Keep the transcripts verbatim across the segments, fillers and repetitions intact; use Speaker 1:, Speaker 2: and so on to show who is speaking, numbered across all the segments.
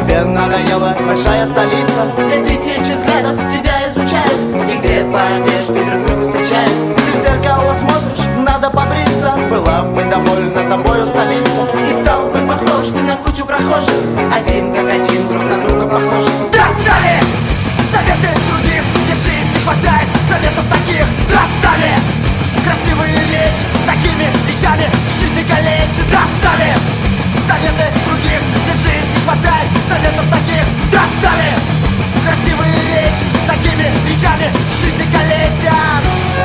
Speaker 1: Тебе надоела большая столица,
Speaker 2: где тысячи взглядов тебя изучают и где по одежде друг друга встречают.
Speaker 1: Ты в зеркало смотришь, надо побриться. Была бы довольна тобою столица,
Speaker 2: и стал бы похож ты на кучу прохожих, один как один, друг на друга похожи.
Speaker 1: Достали советы других, где в жизни хватает советов таких. Достали красивые речи, такими речами жизни калечит. Достали советы других, где в жизни хватает советов таких. Достали красивые речи, такими речами жизни калечат.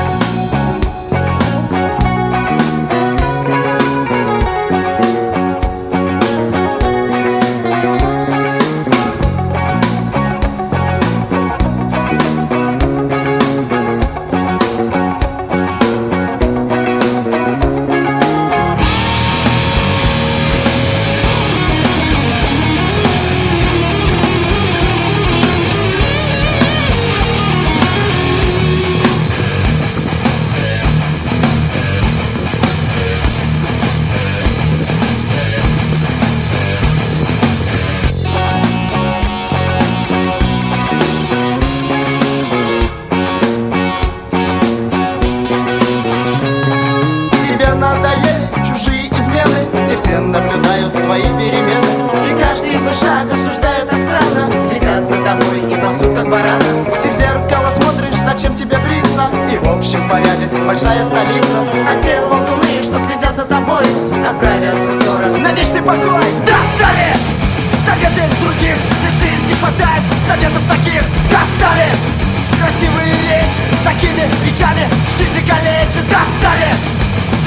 Speaker 1: Все наблюдают твои перемены,
Speaker 2: и каждый твой шаг обсуждают так странно, следят за тобой и пасут как барана.
Speaker 1: Ты в зеркало смотришь, зачем тебе бриться, и в общем порядке большая столица.
Speaker 2: А те волдуны, что следят за тобой, отправятся в сторону
Speaker 1: на вечный покой. Достали советы других, для жизни хватает советов таких. Достали красивые речи, такими речами жизни калечит. Достали